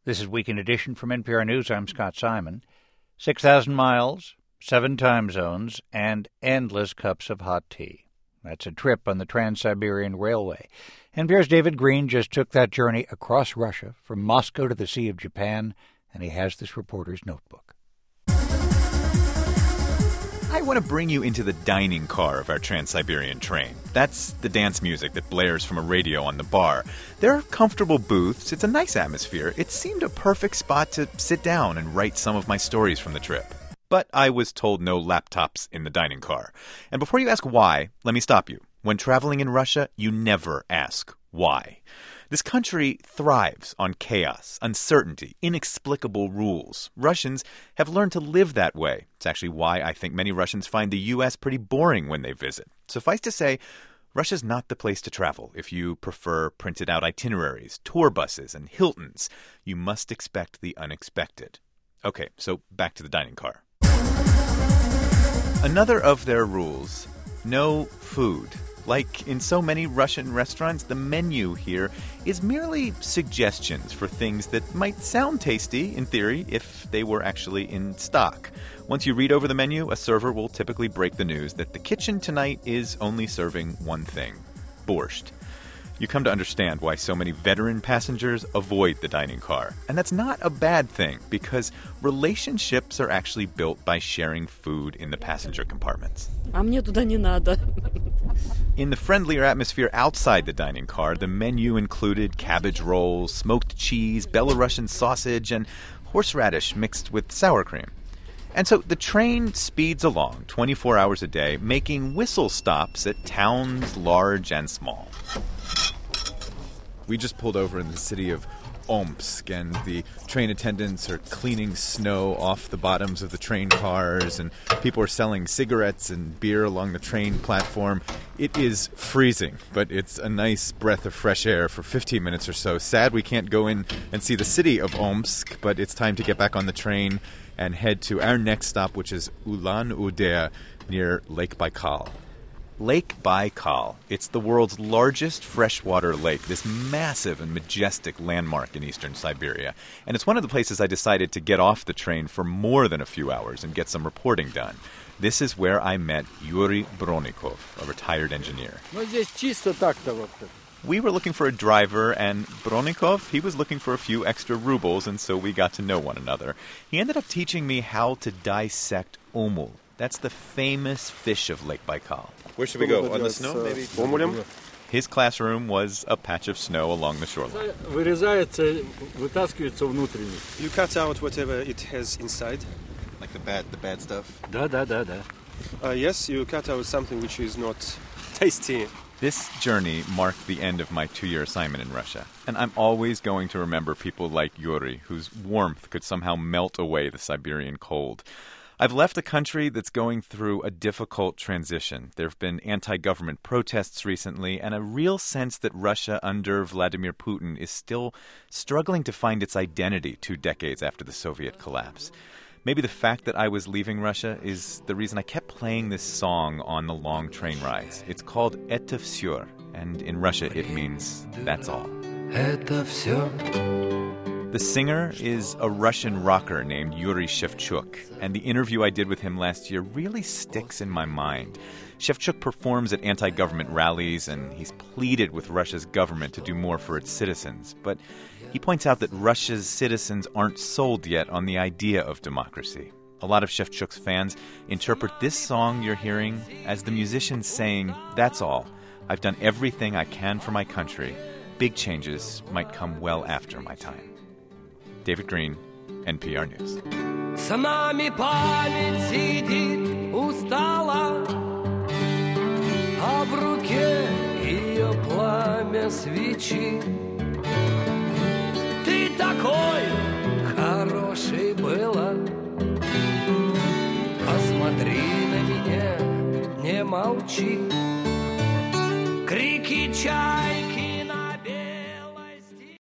This is Weekend Edition from NPR News. I'm Scott Simon. 6,000 miles, 7 time zones, and endless cups of hot tea. That's a trip on the Trans-Siberian Railway. NPR's David Green just took that journey across Russia, from Moscow to the Sea of Japan, and he has this reporter's notebook. I want to bring you into the dining car of our Trans-Siberian train. That's the dance music that blares from a radio on the bar. There are comfortable booths. It's a nice atmosphere. It seemed a perfect spot to sit down and write some of my stories from the trip. But I was told no laptops in the dining car. And before you ask why, let me stop you. When traveling in Russia, you never ask why. This country thrives on chaos, uncertainty, inexplicable rules. Russians have learned to live that way. It's actually why I think many Russians find the U.S. pretty boring when they visit. Suffice to say, Russia's not the place to travel if you prefer printed out itineraries, tour buses, and Hiltons. You must expect the unexpected. Okay, so back to the dining car. Another of their rules, no food. Like in so many Russian restaurants, the menu here is merely suggestions for things that might sound tasty, in theory, if they were actually in stock. Once you read over the menu, a server will typically break the news that the kitchen tonight is only serving one thing: borscht. You come to understand why so many veteran passengers avoid the dining car. And that's not a bad thing, because relationships are actually built by sharing food in the passenger compartments. А мне туда не надо. In the friendlier atmosphere outside the dining car, the menu included cabbage rolls, smoked cheese, Belarusian sausage, and horseradish mixed with sour cream. And so the train speeds along 24 hours a day, making whistle stops at towns large and small. We just pulled over in the city of Omsk, and the train attendants are cleaning snow off the bottoms of the train cars, and people are selling cigarettes and beer along the train platform. It is freezing, but it's a nice breath of fresh air for 15 minutes or so. Sad we can't go in and see the city of Omsk, but it's time to get back on the train and head to our next stop, which is Ulan-Ude near Lake Baikal. Lake Baikal. It's the world's largest freshwater lake, this massive and majestic landmark in eastern Siberia. And it's one of the places I decided to get off the train for more than a few hours and get some reporting done. This is where I met Yuri Bronikov, a retired engineer. We were looking for a driver, and Bronikov, he was looking for a few extra rubles, and so we got to know one another. He ended up teaching me how to dissect omul. That's the famous fish of Lake Baikal. Where should we go? On the snow, maybe? His classroom was a patch of snow along the shoreline. You cut out whatever it has inside. Like the bad stuff? Yes, you cut out something which is not tasty. This journey marked the end of my 2-year assignment in Russia. And I'm always going to remember people like Yuri, whose warmth could somehow melt away the Siberian cold. I've left a country that's going through a difficult transition. There have been anti-government protests recently, and a real sense that Russia under Vladimir Putin is still struggling to find its identity 2 decades after the Soviet collapse. Maybe the fact that I was leaving Russia is the reason I kept playing this song on the long train rides. It's called «Это всё», and in Russia it means «that's all». Это всё. The singer is a Russian rocker named Yuri Shevchuk, and the interview I did with him last year really sticks in my mind. Shevchuk performs at anti-government rallies, and he's pleaded with Russia's government to do more for its citizens. But he points out that Russia's citizens aren't sold yet on the idea of democracy. A lot of Shevchuk's fans interpret this song you're hearing as the musicians saying, "That's all. I've done everything I can for my country. Big changes might come well after my time." David Green, NPR News. С нами память сидит устала, а в руке ее пламя свечи. Ты такой хороший была, посмотри на меня, не молчи. Крики чай